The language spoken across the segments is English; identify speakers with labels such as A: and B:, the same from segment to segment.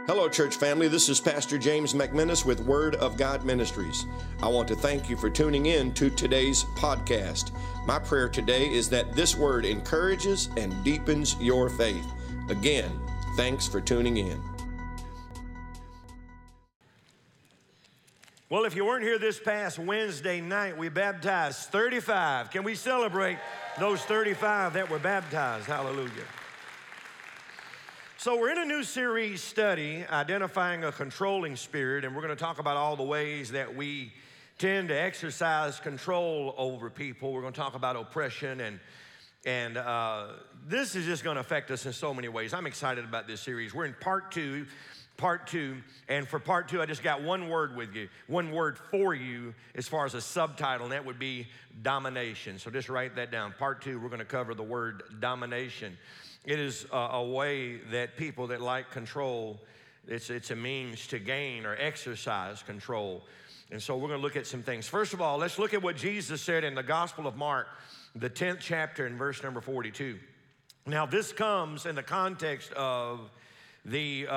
A: Hello, church family. This is Pastor James McMinnis with Word of God Ministries. I want to thank you for tuning in to today's podcast. My prayer today is that this word encourages and deepens your faith. Again, thanks for tuning in.
B: Well, if you weren't here this past Wednesday night, we baptized 35. Can we celebrate those 35 that were baptized? Hallelujah. So we're in a new series study, Identifying a Controlling Spirit, and we're going to talk about all the ways that we tend to exercise control over people. We're going to talk about oppression, and this is just going to affect us in so many ways. I'm excited about this series. We're in part two, and for part two, I just got one word for you as far as a subtitle, and that would be domination. So just write that down. Part two, we're going to cover the word domination. It is a way that people that like control, it's a means to gain or exercise control. And so we're going to look at some things. First of all, let's look at what Jesus said in the Gospel of Mark, the 10th chapter and verse number 42. Now, this comes in the context of the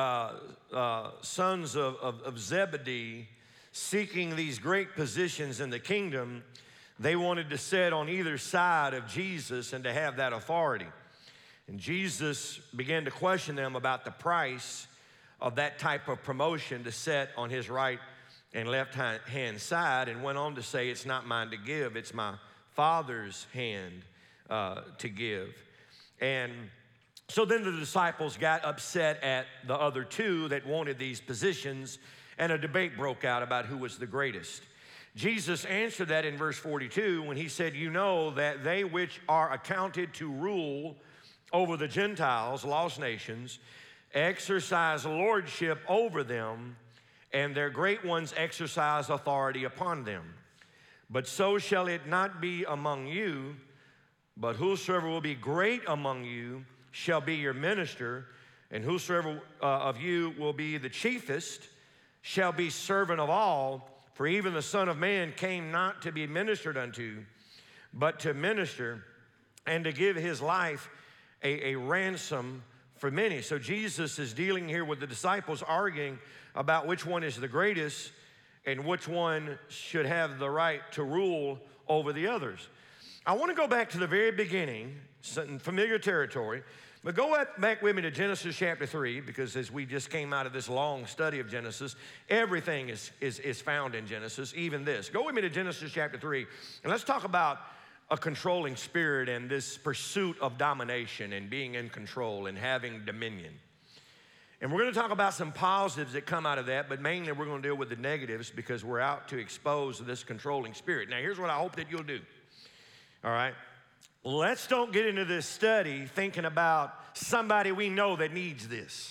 B: sons of Zebedee seeking these great positions in the kingdom. They wanted to sit on either side of Jesus and to have that authority. And Jesus began to question them about the price of that type of promotion to sit on his right and left hand side, and went on to say, it's not mine to give, it's my Father's hand to give. And so then the disciples got upset at the other two that wanted these positions, and a debate broke out about who was the greatest. Jesus answered that in verse 42 when he said, you know that they which are accounted to rule over the Gentiles, lost nations, exercise lordship over them, and their great ones exercise authority upon them. But so shall it not be among you, but whosoever will be great among you shall be your minister, and whosoever of you will be the chiefest shall be servant of all. For even the Son of Man came not to be ministered unto, but to minister and to give his life a ransom for many. So Jesus is dealing here with the disciples, arguing about which one is the greatest and which one should have the right to rule over the others. I want to go back to the very beginning, some familiar territory, but go back with me to Genesis chapter 3, because as we just came out of this long study of Genesis, everything is found in Genesis, even this. Go with me to Genesis chapter 3, and let's talk about a controlling spirit and this pursuit of domination and being in control and having dominion. And we're going to talk about some positives that come out of that, but mainly we're going to deal with the negatives because we're out to expose this controlling spirit. Now, here's what I hope that you'll do. All right? Let's don't get into this study thinking about somebody we know that needs this.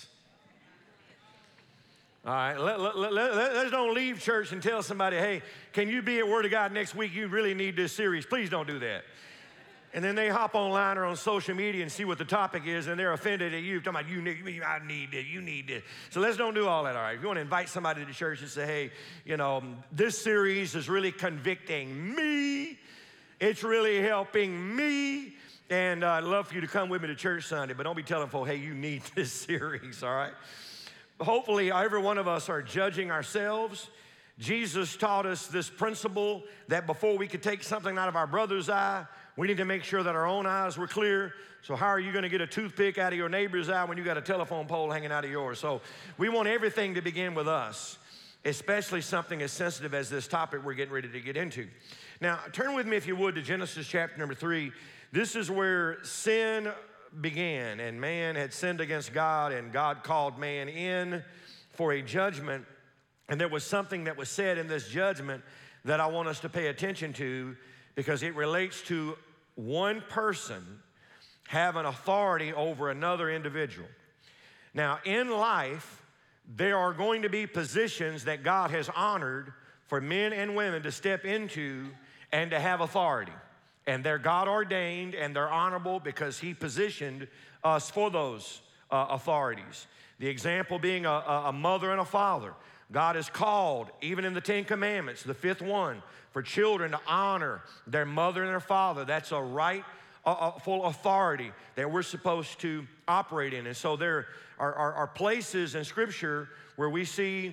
B: All right, let's don't leave church and tell somebody, hey, can you be at Word of God next week? You really need this series. Please don't do that. And then they hop online or on social media and see what the topic is, and they're offended at you. Talking about, I need this, you need this. So let's don't do all that, all right? If you want to invite somebody to the church and say, hey, this series is really convicting me. It's really helping me. And I'd love for you to come with me to church Sunday, but don't be telling folks, hey, you need this series, all right? Hopefully, every one of us are judging ourselves. Jesus taught us this principle that before we could take something out of our brother's eye, we need to make sure that our own eyes were clear. So how are you going to get a toothpick out of your neighbor's eye when you got a telephone pole hanging out of yours? So we want everything to begin with us, especially something as sensitive as this topic we're getting ready to get into. Now, turn with me, if you would, to Genesis chapter number 3. This is where sin began, and man had sinned against God, and God called man in for a judgment. And there was something that was said in this judgment that I want us to pay attention to, because it relates to one person having authority over another individual. Now, in life, there are going to be positions that God has honored for men and women to step into and to have authority. And they're God ordained and they're honorable because he positioned us for those authorities. The example being a mother and a father. God has called, even in the Ten Commandments, the fifth one, for children to honor their mother and their father. That's a right full authority that we're supposed to operate in. And so there are places in Scripture where we see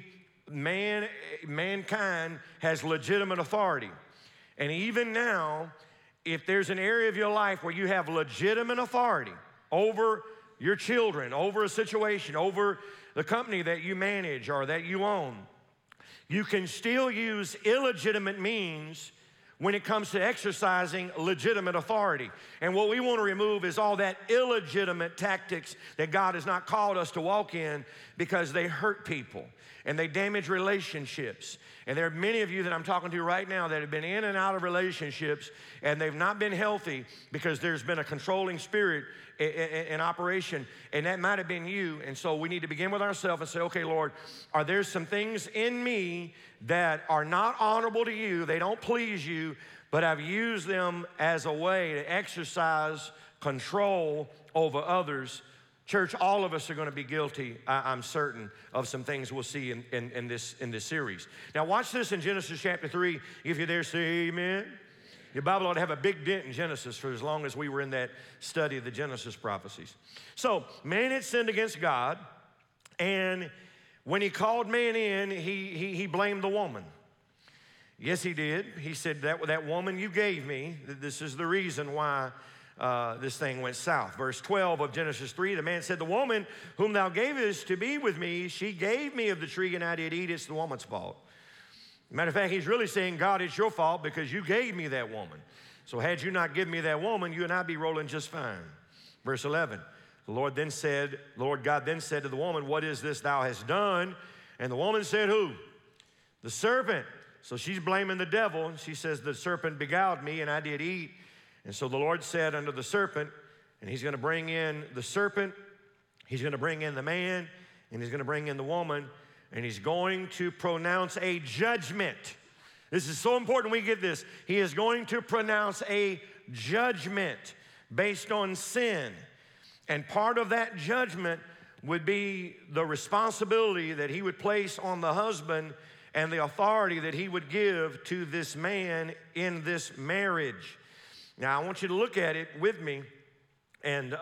B: mankind has legitimate authority. And even now, if there's an area of your life where you have legitimate authority over your children, over a situation, over the company that you manage or that you own, you can still use illegitimate means when it comes to exercising legitimate authority. And what we want to remove is all that illegitimate tactics that God has not called us to walk in, because they hurt people and they damage relationships. And there are many of you that I'm talking to right now that have been in and out of relationships, and they've not been healthy because there's been a controlling spirit in operation, and that might have been you. And so we need to begin with ourselves and say, okay, Lord, are there some things in me that are not honorable to you, they don't please you, but I've used them as a way to exercise control over others? Church, all of us are going to be guilty, I'm certain, of some things we'll see in this series. Now watch this in Genesis chapter 3. If you're there, say amen. Your Bible ought to have a big dent in Genesis for as long as we were in that study of the Genesis prophecies. So man had sinned against God, and when he called man in, he blamed the woman. Yes, he did. He said, that woman you gave me, this is the reason why this thing went south. Verse 12 of Genesis 3, the man said, the woman whom thou gavest to be with me, she gave me of the tree and I did eat. It's the woman's fault. Matter of fact, he's really saying, God, it's your fault because you gave me that woman. So had you not given me that woman, you and I'd be rolling just fine. Verse 11, the Lord God then said to the woman, what is this thou hast done? And the woman said, who? The serpent. So she's blaming the devil. She says, the serpent beguiled me and I did eat. And so the Lord said unto the serpent, and he's going to bring in the serpent, he's going to bring in the man, and he's going to bring in the woman, and he's going to pronounce a judgment. This is so important we get this. He is going to pronounce a judgment based on sin. And part of that judgment would be the responsibility that he would place on the husband and the authority that he would give to this man in this marriage. Now, I want you to look at it with me, and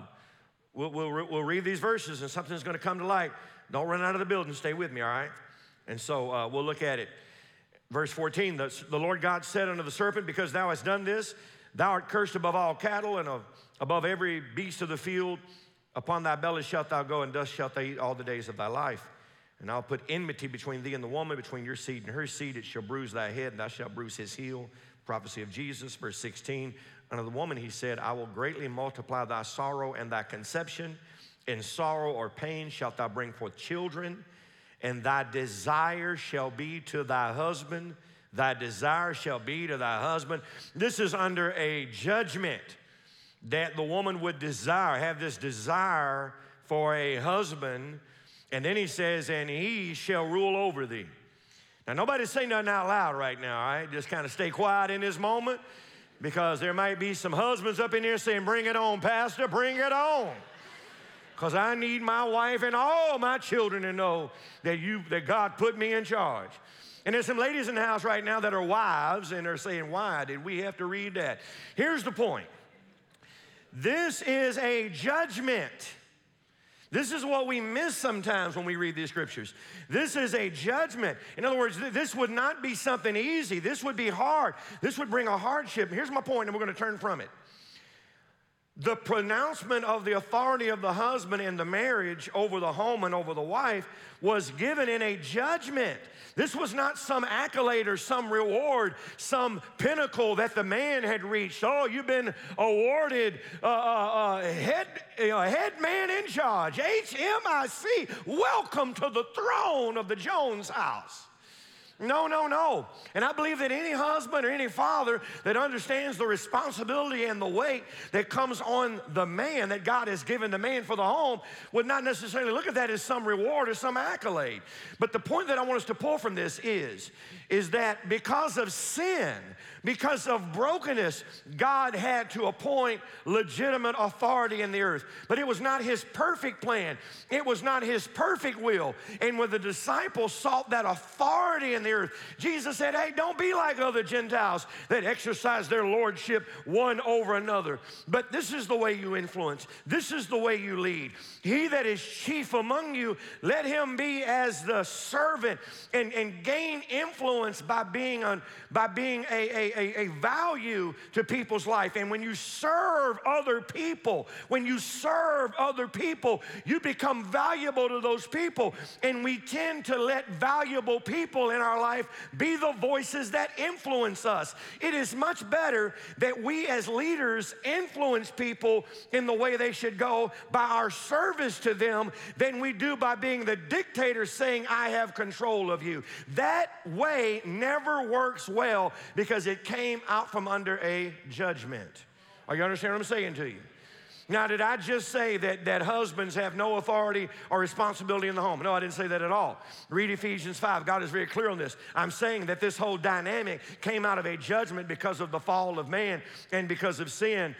B: we'll read these verses, and something's going to come to light. Don't run out of the building. Stay with me, all right? And so we'll look at it. Verse 14, the Lord God said unto the serpent, because thou hast done this, thou art cursed above all cattle and above every beast of the field. Upon thy belly shalt thou go, and dust shalt thou eat all the days of thy life. And I'll put enmity between thee and the woman, between your seed and her seed. It shall bruise thy head, and thou shalt bruise his heel. Prophecy of Jesus, verse 16. Unto the woman he said, I will greatly multiply thy sorrow and thy conception. In sorrow or pain shalt thou bring forth children, and thy desire shall be to thy husband. Thy desire shall be to thy husband. This is under a judgment that the woman would have this desire for a husband. And then he says, and he shall rule over thee. Now, nobody say nothing out loud right now, all right? Just kind of stay quiet in this moment, because there might be some husbands up in here saying, bring it on, Pastor, bring it on. Because I need my wife and all my children to know that God put me in charge. And there's some ladies in the house right now that are wives, and they're saying, why did we have to read that? Here's the point. This is a judgment. This is what we miss sometimes when we read these scriptures. This is a judgment. In other words, this would not be something easy. This would be hard. This would bring a hardship. Here's my point, and we're going to turn from it. The pronouncement of the authority of the husband in the marriage over the home and over the wife was given in a judgment. This was not some accolade or some reward, some pinnacle that the man had reached. Oh, you've been awarded head man in charge, HMIC. Welcome to the throne of the Jones house. No, no, no. And I believe that any husband or any father that understands the responsibility and the weight that comes on the man, that God has given the man for the home, would not necessarily look at that as some reward or some accolade. But the point that I want us to pull from this is that because of sin, Because of brokenness, God had to appoint legitimate authority in the earth. But it was not his perfect plan. It was not his perfect will. And when the disciples sought that authority in the earth, Jesus said, hey, don't be like other Gentiles that exercise their lordship one over another. But this is the way you influence. This is the way you lead. He that is chief among you, let him be as the servant and gain influence by being a value to people's life. And when you serve other people, you become valuable to those people. And we tend to let valuable people in our life be the voices that influence us. It is much better that we as leaders influence people in the way they should go by our service to them than we do by being the dictator saying, I have control of you. That way never works well because it came out from under a judgment. Are you understand what I'm saying to you? Now, did I just say that husbands have no authority or responsibility in the home? No, I didn't say that at all. Read Ephesians 5. God is very clear on this. I'm saying that this whole dynamic came out of a judgment because of the fall of man and because of sin.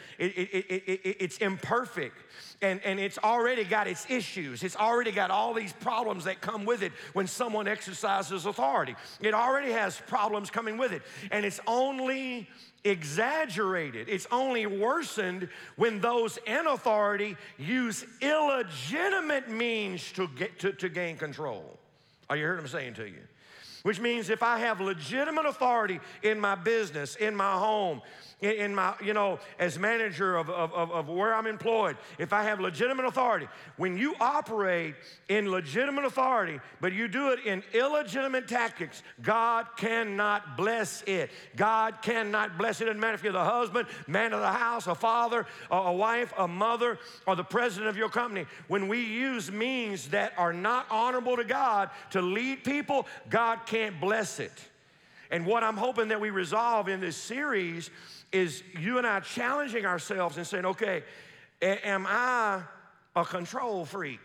B: It's imperfect. And it's already got its issues. It's already got all these problems that come with it when someone exercises authority. It already has problems coming with it. And it's only exaggerated. It's only worsened when those in authority use illegitimate means to gain control. Are you hearing what I'm saying to you? Which means if I have legitimate authority in my business, in my home, in my, as manager of where I'm employed, if I have legitimate authority, when you operate in legitimate authority, but you do it in illegitimate tactics, God cannot bless it. God cannot bless it. It doesn't matter if you're the husband, man of the house, a father, a wife, a mother, or the president of your company. When we use means that are not honorable to God to lead people, God can't bless it. And what I'm hoping that we resolve in this series is you and I challenging ourselves and saying, okay, am I a control freak?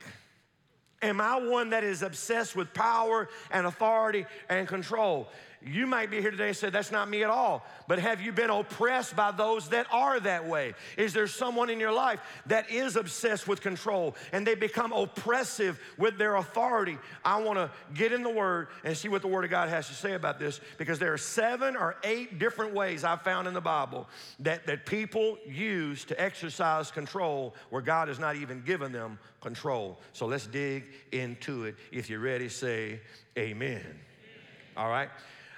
B: Am I one that is obsessed with power and authority and control? You might be here today and say, that's not me at all. But have you been oppressed by those that are that way? Is there someone in your life that is obsessed with control and they become oppressive with their authority? I want to get in the Word and see what the Word of God has to say about this, because there are 7 or 8 different ways I've found in the Bible that people use to exercise control where God has not even given them control. So let's dig into it. If you're ready, say amen. All right.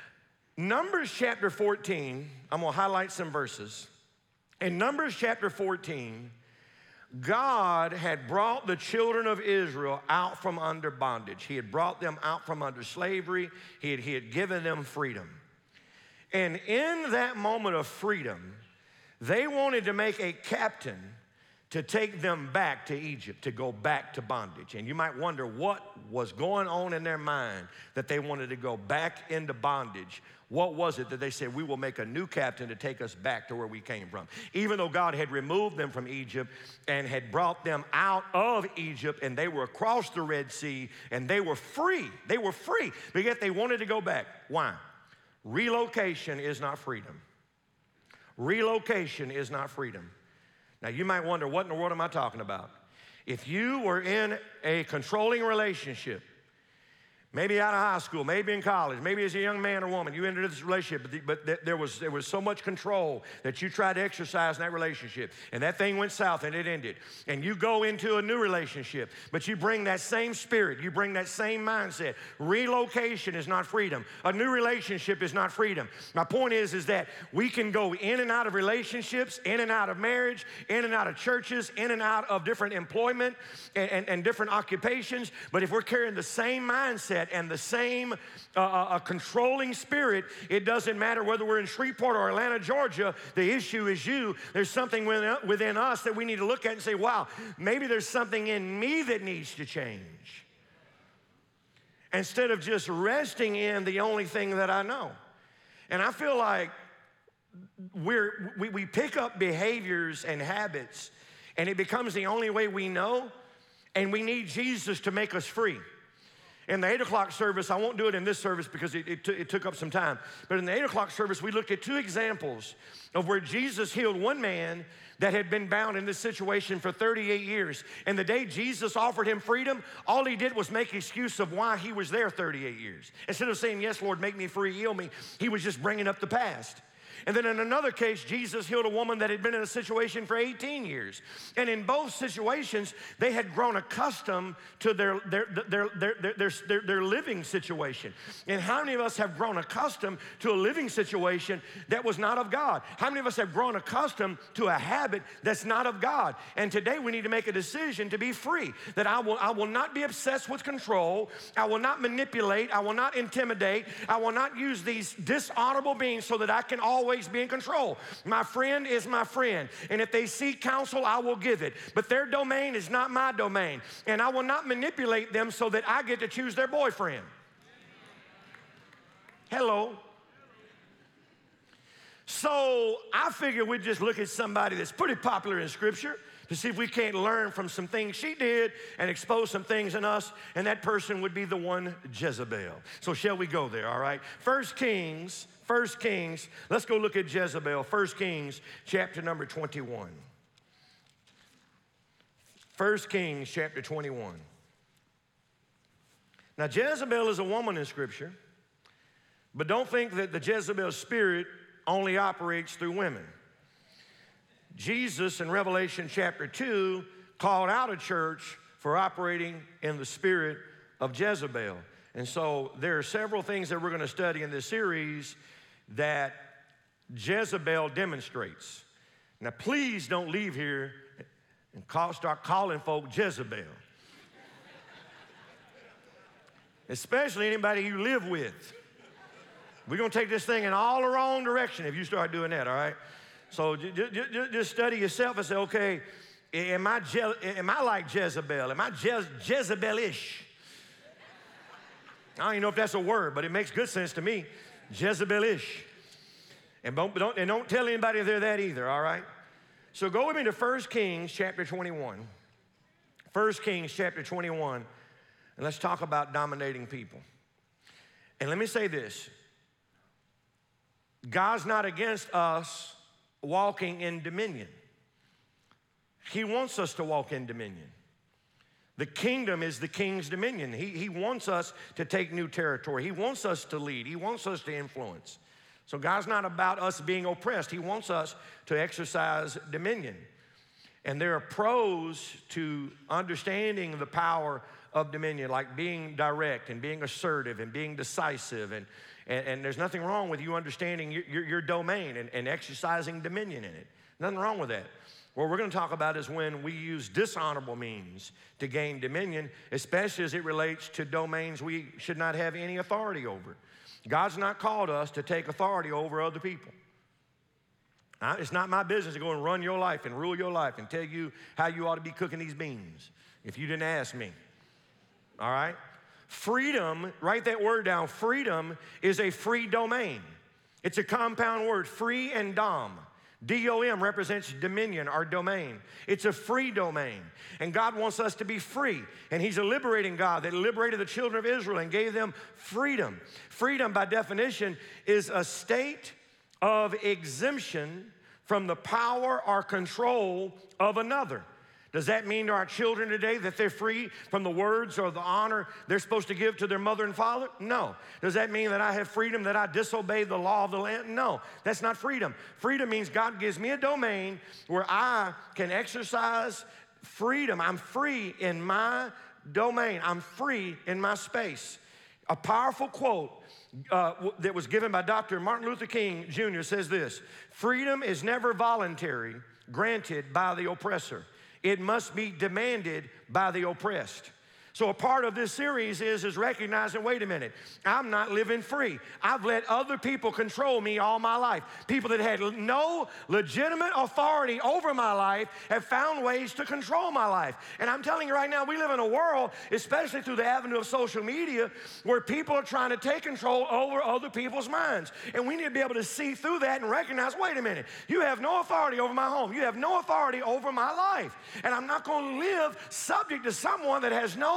B: Numbers chapter 14, I'm going to highlight some verses. In Numbers chapter 14, God had brought the children of Israel out from under bondage. He had brought them out from under slavery. He had given them freedom. And in that moment of freedom, they wanted to make a captain to take them back to Egypt, to go back to bondage. And you might wonder what was going on in their mind that they wanted to go back into bondage. What was it that they said, we will make a new captain to take us back to where we came from? Even though God had removed them from Egypt and had brought them out of Egypt, and they were across the Red Sea and they were free. They were free, but yet they wanted to go back. Why? Relocation is not freedom. Relocation is not freedom. Now, you might wonder, what in the world am I talking about? If you were in a controlling relationship, maybe out of high school, maybe in college, maybe as a young man or woman, you entered this relationship, but there was so much control that you tried to exercise in that relationship, and that thing went south and it ended. And you go into a new relationship, but you bring that same spirit, you bring that same mindset. Relocation is not freedom. A new relationship is not freedom. My point is that we can go in and out of relationships, in and out of marriage, in and out of churches, in and out of different employment and different occupations, but if we're carrying the same mindset and the same controlling spirit, it doesn't matter whether we're in Shreveport or Atlanta, Georgia. The issue is you. There's something within us that we need to look at and say, wow, maybe there's something in me that needs to change. Instead of just resting in the only thing that I know. And I feel like we pick up behaviors and habits, and it becomes the only way we know, and we need Jesus to make us free. In the 8 o'clock service, I won't do it in this service because it took up some time, but in the 8 o'clock service, we looked at 2 examples of where Jesus healed one man that had been bound in this situation for 38 years. And the day Jesus offered him freedom, all he did was make excuse of why he was there 38 years. Instead of saying, yes, Lord, make me free, heal me, he was just bringing up the past. And then in another case, Jesus healed a woman that had been in a situation for 18 years. And in both situations, they had grown accustomed to their living situation. And how many of us have grown accustomed to a living situation that was not of God? How many of us have grown accustomed to a habit that's not of God? And today we need to make a decision to be free, that I will not be obsessed with control. I will not manipulate. I will not intimidate. I will not use these dishonorable beings so that I can always be in control. My friend is my friend, and if they seek counsel, I will give it. But their domain is not my domain, and I will not manipulate them so that I get to choose their boyfriend. Hello. So I figure we'd just look at somebody that's pretty popular in Scripture to see if we can't learn from some things she did and expose some things in us, and that person would be the one Jezebel. So shall we go there, all right? 1 Kings, let's go look at Jezebel. 1 Kings chapter number 21. 1 Kings chapter 21. Now Jezebel is a woman in Scripture, but don't think that the Jezebel spirit only operates through women. Jesus in Revelation chapter 2 called out a church for operating in the spirit of Jezebel. And so there are several things that we're going to study in this series that Jezebel demonstrates. Now, please don't leave here and start calling folk Jezebel. Especially anybody you live with. We're going to take this thing in all the wrong direction if you start doing that, all right? So just study yourself and say, okay, am I like Jezebel? Am I Jezebelish? I don't even know if that's a word, but it makes good sense to me. Jezebelish. And don't tell anybody they're that either, all right? So go with me to 1 Kings chapter 21. 1 Kings chapter 21, and let's talk about dominating people. And let me say this. God's not against us walking in dominion. He wants us to walk in dominion. The kingdom is the king's dominion. He wants us to take new territory. He wants us to lead. He wants us to influence. So God's not about us being oppressed. He wants us to exercise dominion. And there are pros to understanding the power of dominion, like being direct and being assertive and being decisive. And there's nothing wrong with you understanding your domain and exercising dominion in it. Nothing wrong with that. What we're going to talk about is when we use dishonorable means to gain dominion, especially as it relates to domains we should not have any authority over. God's not called us to take authority over other people. It's not my business to go and run your life and rule your life and tell you how you ought to be cooking these beans if you didn't ask me. All right? Freedom, write that word down. Freedom is a free domain. It's a compound word, free and dom. D-O-M represents dominion, our domain. It's a free domain. And God wants us to be free. And He's a liberating God that liberated the children of Israel and gave them freedom. Freedom, by definition, is a state of exemption from the power or control of another. Does that mean to our children today that they're free from the words or the honor they're supposed to give to their mother and father? No. Does that mean that I have freedom, that I disobey the law of the land? No, that's not freedom. Freedom means God gives me a domain where I can exercise freedom. I'm free in my domain. I'm free in my space. A powerful quote that was given by Dr. Martin Luther King Jr. says this: freedom is never voluntary, granted by the oppressor. It must be demanded by the oppressed. So a part of this series is recognizing, wait a minute, I'm not living free. I've let other people control me all my life. People that had no legitimate authority over my life have found ways to control my life. And I'm telling you right now, we live in a world, especially through the avenue of social media, where people are trying to take control over other people's minds. And we need to be able to see through that and recognize, wait a minute, you have no authority over my home. You have no authority over my life. And I'm not going to live subject to someone that has no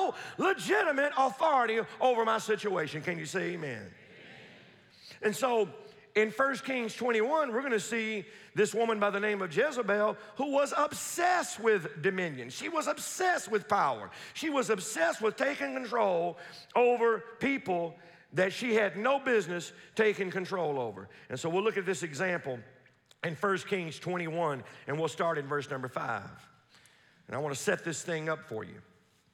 B: no legitimate authority over my situation. Can you say amen? Amen. And so in 1 Kings 21, we're going to see this woman by the name of Jezebel who was obsessed with dominion. She was obsessed with power. She was obsessed with taking control over people that she had no business taking control over. And so we'll look at this example in 1 Kings 21, and we'll start in verse number 5. And I want to set this thing up for you.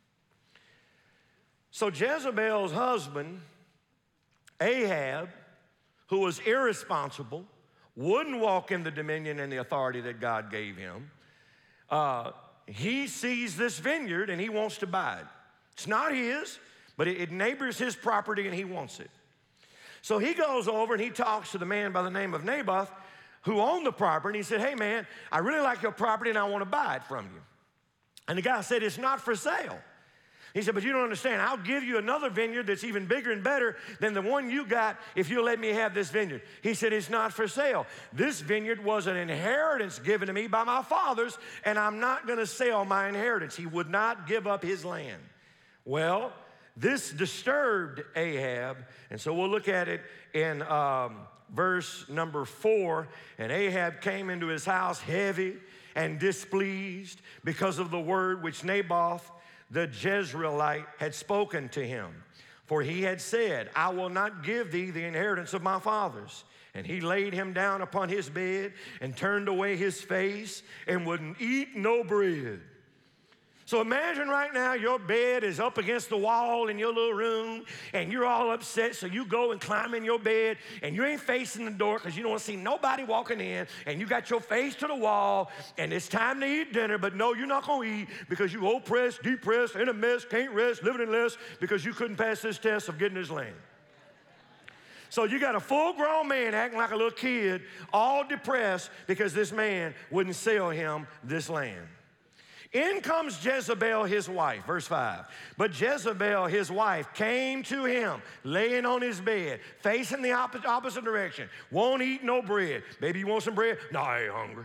B: So Jezebel's husband, Ahab, who was irresponsible, wouldn't walk in the dominion and the authority that God gave him, he sees this vineyard and he wants to buy it. It's not his, but it neighbors his property and he wants it. So he goes over and he talks to the man by the name of Naboth who owned the property, and he said, hey man, I really like your property and I want to buy it from you. And the guy said, it's not for sale. He said, but you don't understand. I'll give you another vineyard that's even bigger and better than the one you got if you'll let me have this vineyard. He said, it's not for sale. This vineyard was an inheritance given to me by my fathers, and I'm not going to sell my inheritance. He would not give up his land. Well, this disturbed Ahab, and so we'll look at it in verse number 4. And Ahab came into his house heavy and displeased because of the word which Naboth the Jezreelite had spoken to him. For he had said, I will not give thee the inheritance of my fathers. And he laid him down upon his bed and turned away his face and would eat no bread. So imagine right now your bed is up against the wall in your little room and you're all upset, so you go and climb in your bed and you ain't facing the door because you don't want to see nobody walking in, and you got your face to the wall and it's time to eat dinner, but no, you're not going to eat because you oppressed, depressed, in a mess, can't rest, living in less because you couldn't pass this test of getting this land. So you got a full-grown man acting like a little kid, all depressed because this man wouldn't sell him this land. In comes Jezebel, his wife, verse 5. But Jezebel, his wife, came to him, laying on his bed, facing the opposite direction. Won't eat no bread. Baby, you want some bread? No, I ain't hungry.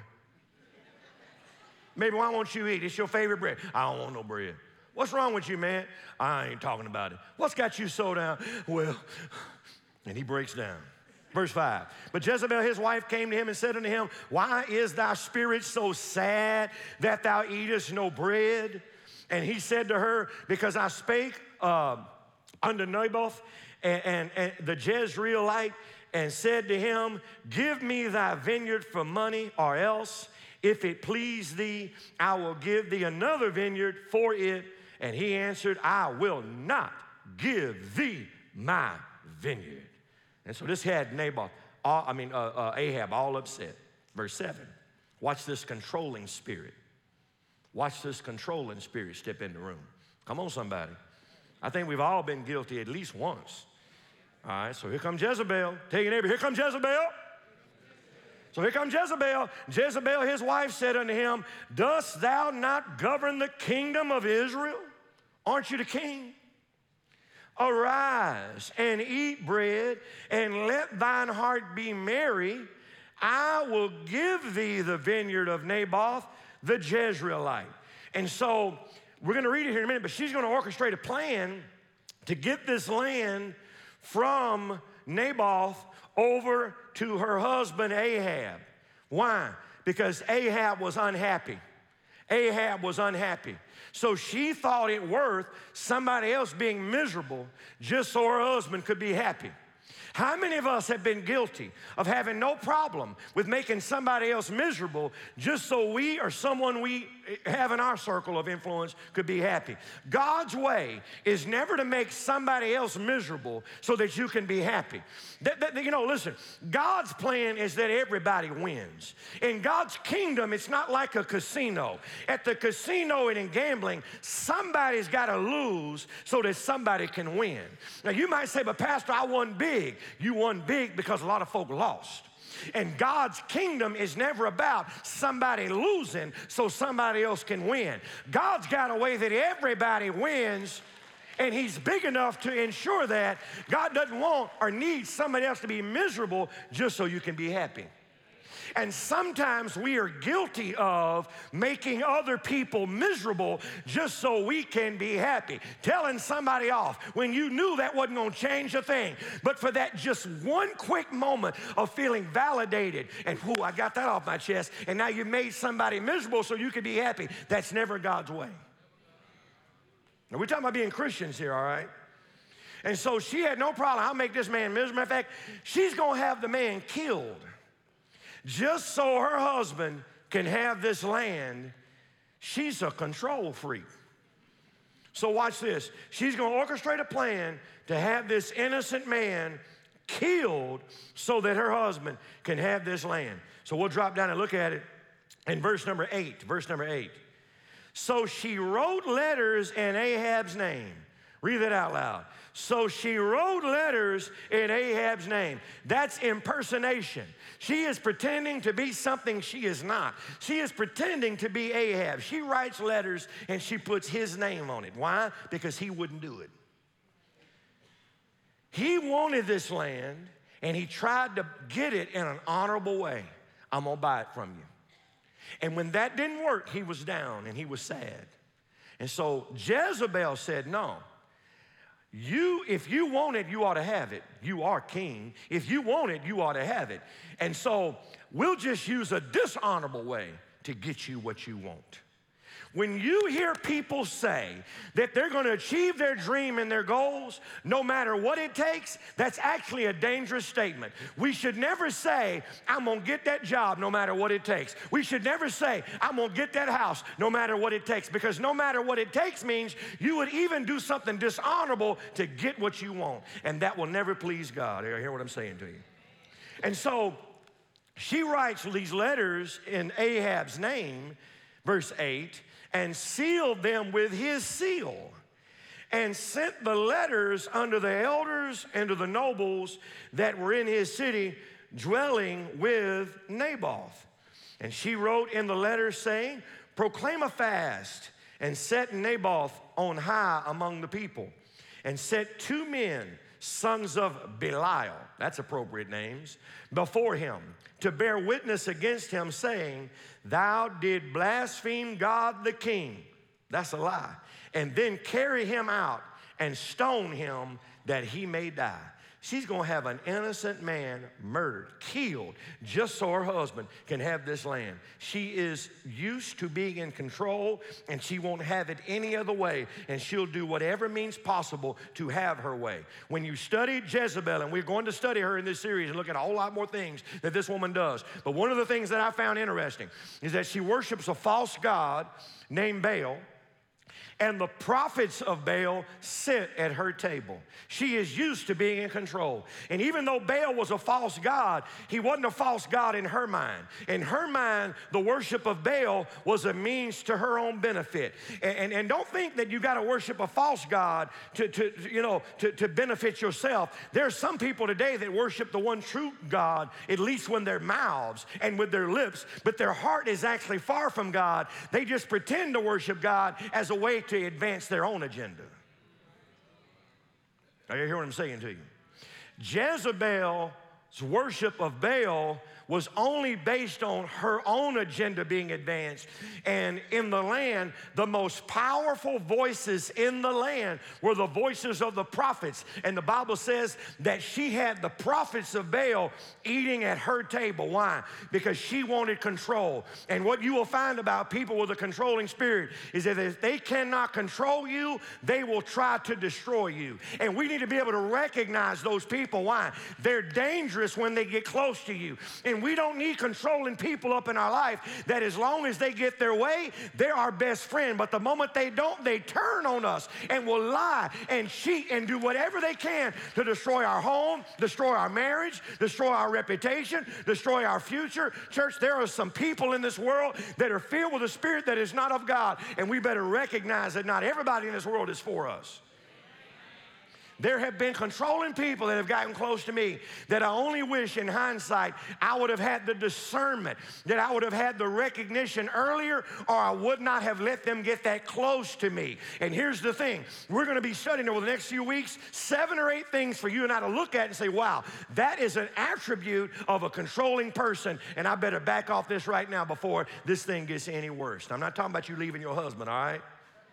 B: Maybe why won't you eat? It's your favorite bread. I don't want no bread. What's wrong with you, man? I ain't talking about it. What's got you so down? Well, and he breaks down. Verse 5, but Jezebel, his wife, came to him and said unto him, why is thy spirit so sad that thou eatest no bread? And he said to her, because I spake unto Naboth and the Jezreelite, and said to him, give me thy vineyard for money, or else, if it please thee, I will give thee another vineyard for it. And he answered, I will not give thee my vineyard. And so this had Ahab all upset. Verse 7, watch this controlling spirit. Watch this controlling spirit step in the room. Come on, somebody. I think we've all been guilty at least once. All right, so here comes Jezebel. Tell your neighbor, here comes Jezebel. So here comes Jezebel. Jezebel, his wife, said unto him, dost thou not govern the kingdom of Israel? Aren't you the king? Arise and eat bread, and let thine heart be merry. I will give thee the vineyard of Naboth the Jezreelite. And so we're going to read it here in a minute, but she's going to orchestrate a plan to get this land from Naboth over to her husband Ahab. Why? Because Ahab was unhappy. Ahab was unhappy. So she thought it worth somebody else being miserable just so her husband could be happy. How many of us have been guilty of having no problem with making somebody else miserable just so we or someone we have in our circle of influence could be happy? God's way is never to make somebody else miserable so that you can be happy. Listen, God's plan is that everybody wins. In God's kingdom, it's not like a casino. At the casino and in gambling, somebody's got to lose so that somebody can win. Now, you might say, but Pastor, I won big. You won big because a lot of folk lost. And God's kingdom is never about somebody losing so somebody else can win. God's got a way that everybody wins, and he's big enough to ensure that. God doesn't want or need somebody else to be miserable just so you can be happy. And sometimes we are guilty of making other people miserable just so we can be happy. Telling somebody off when you knew that wasn't going to change a thing. But for that just one quick moment of feeling validated and, whoo, I got that off my chest, and now you made somebody miserable so you could be happy. That's never God's way. Now, we're talking about being Christians here, all right? And so she had no problem. I'll make this man miserable. In fact, she's going to have the man killed just so her husband can have this land. She's a control freak. So watch this. She's going to orchestrate a plan to have this innocent man killed so that her husband can have this land. So we'll drop down and look at it in verse number 8. Verse number 8. So she wrote letters in Ahab's name. Read that out loud. So she wrote letters in Ahab's name. That's impersonation. She is pretending to be something she is not. She is pretending to be Ahab. She writes letters and she puts his name on it. Why? Because he wouldn't do it. He wanted this land and he tried to get it in an honorable way. I'm going to buy it from you. And when that didn't work, he was down and he was sad. And so Jezebel said, no. If you want it, you ought to have it. You are king. If you want it, you ought to have it. And so we'll just use a dishonorable way to get you what you want. When you hear people say that they're going to achieve their dream and their goals, no matter what it takes, that's actually a dangerous statement. We should never say, I'm going to get that job no matter what it takes. We should never say, I'm going to get that house no matter what it takes, because no matter what it takes means you would even do something dishonorable to get what you want, and that will never please God. You hear what I'm saying to you? And so she writes these letters in Ahab's name, verse 8, and sealed them with his seal, and sent the letters unto the elders and to the nobles that were in his city, dwelling with Naboth. And she wrote in the letters, saying, proclaim a fast, and set Naboth on high among the people, and set 2 men, sons of Belial, that's appropriate names, before him, to bear witness against him, saying, thou did blaspheme God the king. That's a lie. And then carry him out and stone him that he may die. She's going to have an innocent man murdered, killed, just so her husband can have this land. She is used to being in control, and she won't have it any other way, and she'll do whatever means possible to have her way. When you study Jezebel, and we're going to study her in this series and look at a whole lot more things that this woman does, but one of the things that I found interesting is that she worships a false god named Baal, and the prophets of Baal sit at her table. She is used to being in control. And even though Baal was a false god, he wasn't a false god in her mind. In her mind, the worship of Baal was a means to her own benefit. And don't think that you got to worship a false god to benefit yourself. There are some people today that worship the one true God, at least with their mouths and with their lips, but their heart is actually far from God. They just pretend to worship God as a way to advance their own agenda. Now, you hear what I'm saying to you? Jezebel's worship of Baal was only based on her own agenda being advanced. And in the land, the most powerful voices in the land were the voices of the prophets. And the Bible says that she had the prophets of Baal eating at her table. Why? Because she wanted control. And what you will find about people with a controlling spirit is that if they cannot control you, they will try to destroy you. And we need to be able to recognize those people. Why? They're dangerous when they get close to you. And we don't need controlling people up in our life that as long as they get their way, they're our best friend. But the moment they don't, they turn on us and will lie and cheat and do whatever they can to destroy our home, destroy our marriage, destroy our reputation, destroy our future. Church, there are some people in this world that are filled with a spirit that is not of God, and we better recognize that not everybody in this world is for us. There have been controlling people that have gotten close to me that I only wish in hindsight I would have had the discernment, that I would have had the recognition earlier, or I would not have let them get that close to me. And here's the thing. We're going to be studying over the next few weeks 7 or 8 things for you and I to look at and say, wow, that is an attribute of a controlling person, and I better back off this right now before this thing gets any worse. I'm not talking about you leaving your husband, all right?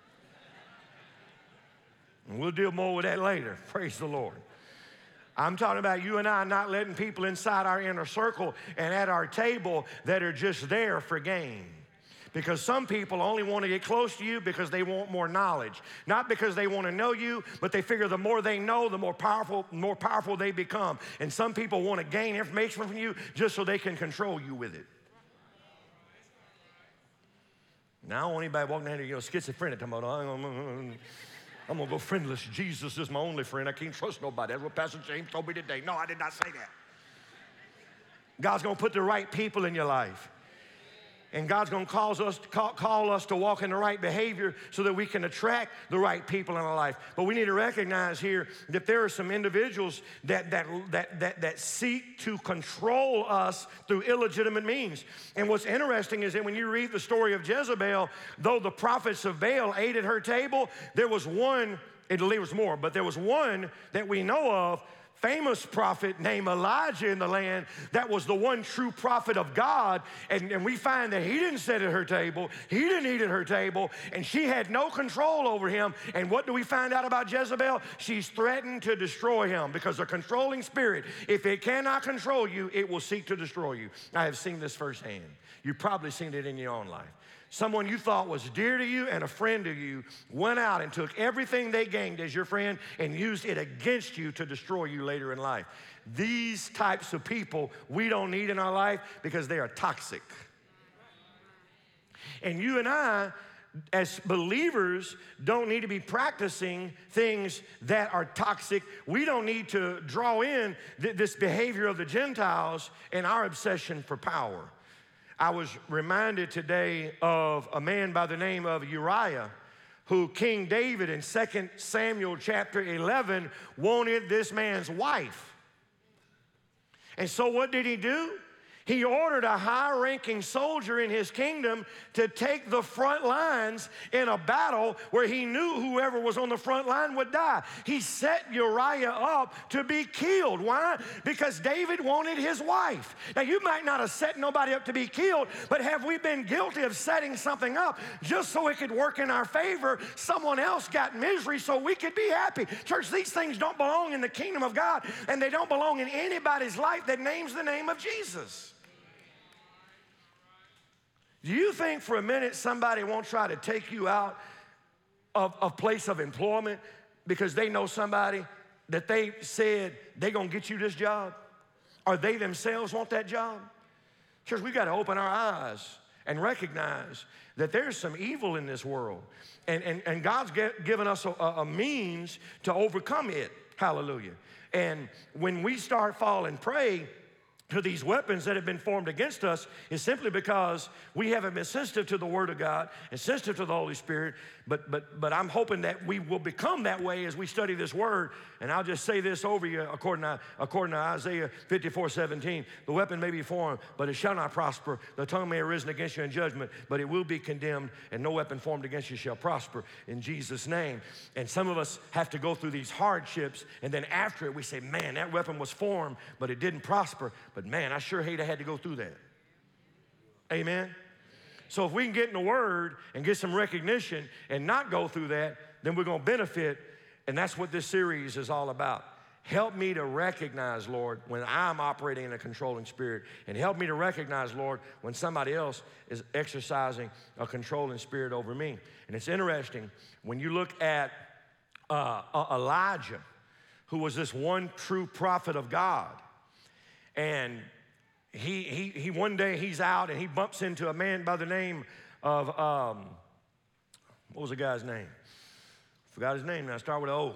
B: And we'll deal more with that later. Praise the Lord. I'm talking about you and I not letting people inside our inner circle and at our table that are just there for gain. Because some people only want to get close to you because they want more knowledge. Not because they want to know you, but they figure the more they know, the more powerful they become. And some people want to gain information from you just so they can control you with it. Now, I don't want anybody walking down here, schizophrenic, talking about, I'm going to go friendless. Jesus is my only friend. I can't trust nobody. That's what Pastor James told me today. No, I did not say that. God's going to put the right people in your life. And God's going to call us to walk in the right behavior so that we can attract the right people in our life. But we need to recognize here that there are some individuals that seek to control us through illegitimate means. And what's interesting is that when you read the story of Jezebel, though the prophets of Baal ate at her table, there was one, there was more, but there was one that we know of, famous prophet named Elijah in the land that was the one true prophet of God. And we find that he didn't sit at her table. He didn't eat at her table. And she had no control over him. And what do we find out about Jezebel? She's threatened to destroy him because a controlling spirit, if it cannot control you, it will seek to destroy you. I have seen this firsthand. You've probably seen it in your own life. Someone you thought was dear to you and a friend to you went out and took everything they gained as your friend and used it against you to destroy you later in life. These types of people we don't need in our life because they are toxic. And you and I, as believers, don't need to be practicing things that are toxic. We don't need to draw in this behavior of the Gentiles in our obsession for power. I was reminded today of a man by the name of Uriah, who King David in 2 Samuel chapter 11 wanted this man's wife. And so what did he do? He ordered a high-ranking soldier in his kingdom to take the front lines in a battle where he knew whoever was on the front line would die. He set Uriah up to be killed. Why? Because David wanted his wife. Now, you might not have set nobody up to be killed, but have we been guilty of setting something up just so it could work in our favor? Someone else got misery so we could be happy. Church, these things don't belong in the kingdom of God, and they don't belong in anybody's life that names the name of Jesus. Do you think for a minute somebody won't try to take you out of place of employment because they know somebody that they said they're going to get you this job? Or they themselves want that job? Church, we've got to open our eyes and recognize that there's some evil in this world. And God's given us a means to overcome it. Hallelujah. And when we start falling prey to these weapons that have been formed against us, is simply because we haven't been sensitive to the Word of God and sensitive to the Holy Spirit. But I'm hoping that we will become that way as we study this Word. And I'll just say this over you according to Isaiah 54:17. The weapon may be formed, but it shall not prosper. The tongue may have risen against you in judgment, but it will be condemned, and no weapon formed against you shall prosper in Jesus' name. And some of us have to go through these hardships, and then after it we say, man, that weapon was formed, but it didn't prosper. But man, I sure hate I had to go through that. Amen? So if we can get in the Word and get some recognition and not go through that, then we're going to benefit, and that's what this series is all about. Help me to recognize, Lord, when I'm operating in a controlling spirit, and help me to recognize, Lord, when somebody else is exercising a controlling spirit over me. And it's interesting, when you look at Elijah, who was this one true prophet of God, and he one day he's out and he bumps into a man by the name of, what was the guy's name? Forgot his name now, start with O.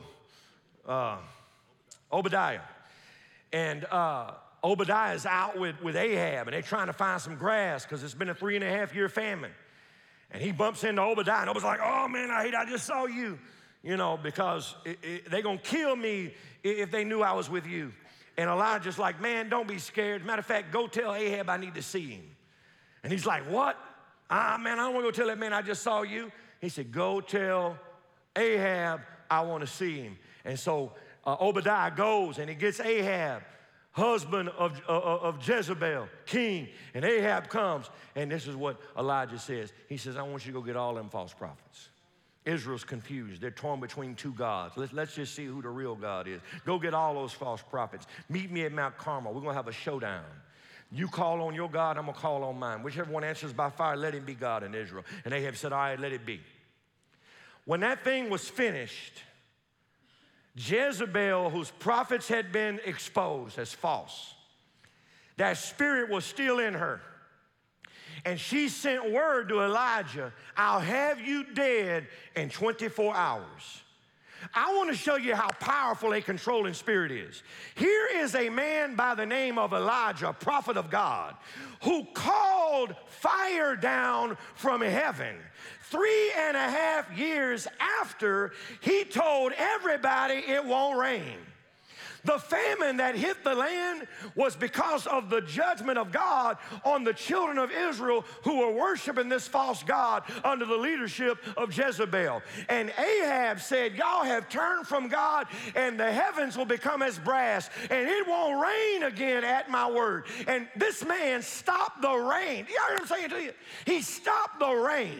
B: Obadiah. And Obadiah's out with Ahab, and they're trying to find some grass because it's been a 3.5-year famine. And he bumps into Obadiah, and Obadiah's like, oh man, I just saw you. you know, because they're going to kill me if they knew I was with you. And Elijah's like, man, don't be scared. Matter of fact, go tell Ahab I need to see him. And he's like, what? Man, I don't want to go tell that man I just saw you. He said, go tell Ahab I want to see him. And so Obadiah goes and he gets Ahab, husband of Jezebel, king. And Ahab comes, and this is what Elijah says. He says, I want you to go get all them false prophets. Israel's confused. They're torn between two gods. Let's just see who the real God is. Go get all those false prophets. Meet me at Mount Carmel. We're going to have a showdown. You call on your God, I'm going to call on mine. Whichever one answers by fire, let him be God in Israel. And Ahab said, all right, let it be. When that thing was finished, Jezebel, whose prophets had been exposed as false, that spirit was still in her. And she sent word to Elijah, I'll have you dead in 24 hours. I want to show you how powerful a controlling spirit is. Here is a man by the name of Elijah, a prophet of God, who called fire down from heaven 3.5 years after he told everybody it won't rain. The famine that hit the land was because of the judgment of God on the children of Israel who were worshiping this false god under the leadership of Jezebel. And Ahab said, y'all have turned from God, and the heavens will become as brass, and it won't rain again at my word. And this man stopped the rain. You hear what I'm saying to you? He stopped the rain.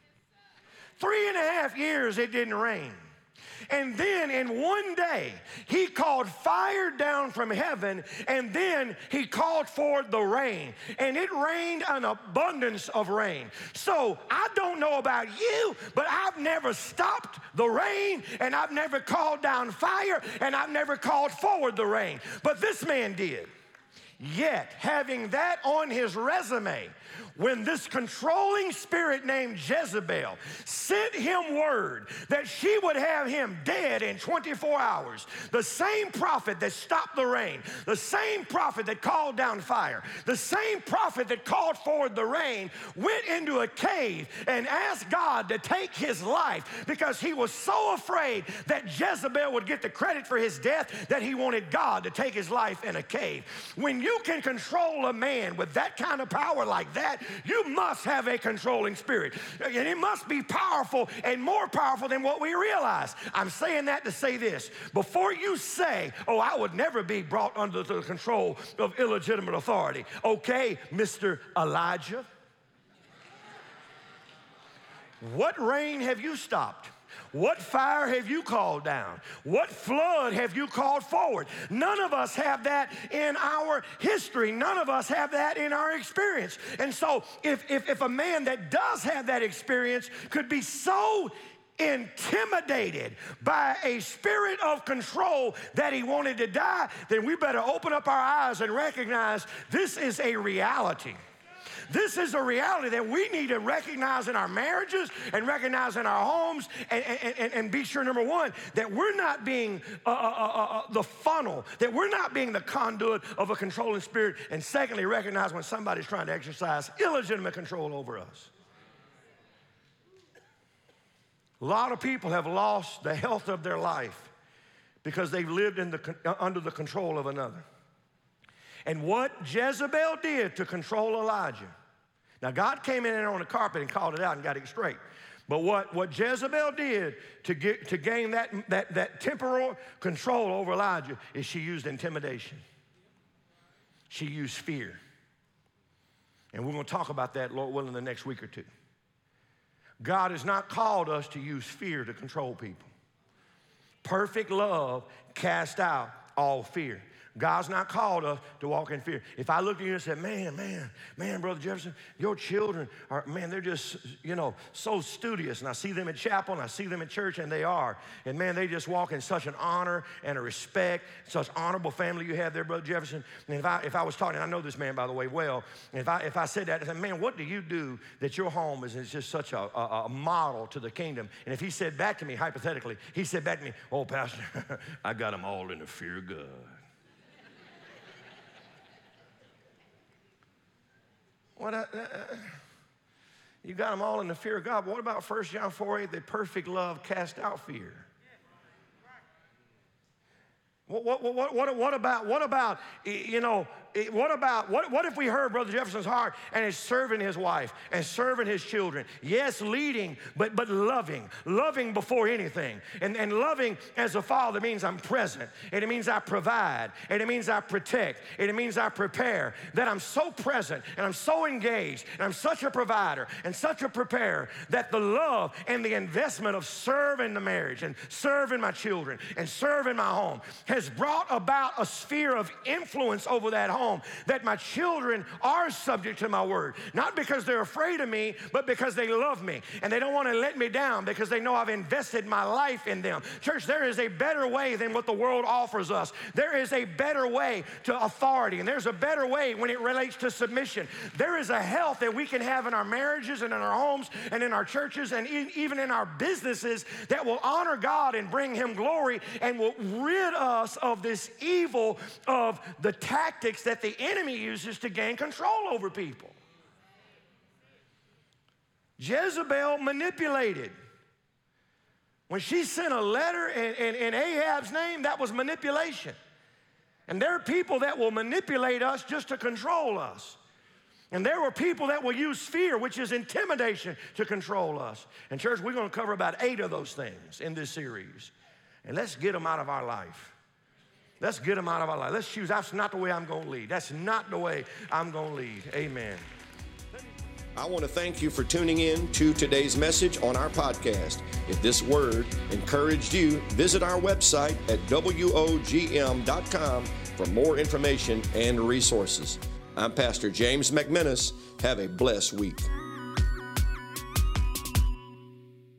B: 3.5 years it didn't rain. And then in one day, he called fire down from heaven, and then he called forth the rain. And it rained an abundance of rain. So I don't know about you, but I've never stopped the rain, and I've never called down fire, and I've never called forward the rain. But this man did. Yet, having that on his resume, when this controlling spirit named Jezebel sent him word that she would have him dead in 24 hours, the same prophet that stopped the rain, the same prophet that called down fire, the same prophet that called forward the rain, went into a cave and asked God to take his life because he was so afraid that Jezebel would get the credit for his death that he wanted God to take his life in a cave. When you can control a man with that kind of power like that, you must have a controlling spirit. And it must be powerful and more powerful than what we realize. I'm saying that to say this. Before you say, oh, I would never be brought under the control of illegitimate authority. Okay, Mr. Elijah. What rain have you stopped? What fire have you called down? What flood have you called forward? None of us have that in our history. None of us have that in our experience. And so if a man that does have that experience could be so intimidated by a spirit of control that he wanted to die, then we better open up our eyes and recognize this is a reality. This is a reality that we need to recognize in our marriages and recognize in our homes and be sure, number one, that we're not being the funnel, that we're not being the conduit of a controlling spirit, and secondly, recognize when somebody's trying to exercise illegitimate control over us. A lot of people have lost the health of their life because they've lived under the control of another. And what Jezebel did to control Elijah, now God came in there on the carpet and called it out and got it straight. But what Jezebel did to gain that temporal control over Elijah is she used intimidation. She used fear. And we're going to talk about that, Lord willing, the next week or two. God has not called us to use fear to control people. Perfect love casts out all fear. God's not called us to walk in fear. If I looked at you and said, man, Brother Jefferson, your children are, man, they're just, so studious. And I see them at chapel and I see them at church, and they are. And man, they just walk in such an honor and a respect, such honorable family you have there, Brother Jefferson. And if I was talking, and I know this man, by the way, well, and if I said that, I said, man, what do you do that your home is just such a model to the kingdom? And if he said back to me, hypothetically, he said back to me, oh, Pastor, I got them all in the fear of God. You got them all in the fear of God. But what about 1 John 4:8? That perfect love cast out fear. What about, you know, what if we heard Brother Jefferson's heart and is serving his wife and serving his children? Yes, leading, but loving before anything. And loving as a father means I'm present, and it means I provide, and it means I protect, and it means I prepare, that I'm so present and I'm so engaged and I'm such a provider and such a preparer that the love and the investment of serving the marriage and serving my children and serving my home has brought about a sphere of influence over that home, that my children are subject to my word, not because they're afraid of me, but because they love me and they don't want to let me down because they know I've invested my life in them. Church, there is a better way than what the world offers us. There is a better way to authority, and there's a better way when it relates to submission. There is a health that we can have in our marriages and in our homes and in our churches and even in our businesses that will honor God and bring him glory and will rid us of this evil of the tactics that the enemy uses to gain control over people. Jezebel manipulated. When she sent a letter in Ahab's name, that was manipulation. And there are people that will manipulate us just to control us. And there were people that will use fear, which is intimidation, to control us. And church, we're going to cover about 8 of those things in this series. And let's get them out of our life. Let's get them out of our life. Let's choose. That's not the way I'm going to lead. That's not the way I'm going to lead. Amen.
A: I want to thank you for tuning in to today's message on our podcast. If this word encouraged you, visit our website at WOGM.com for more information and resources. I'm Pastor James McMinnis. Have a blessed week.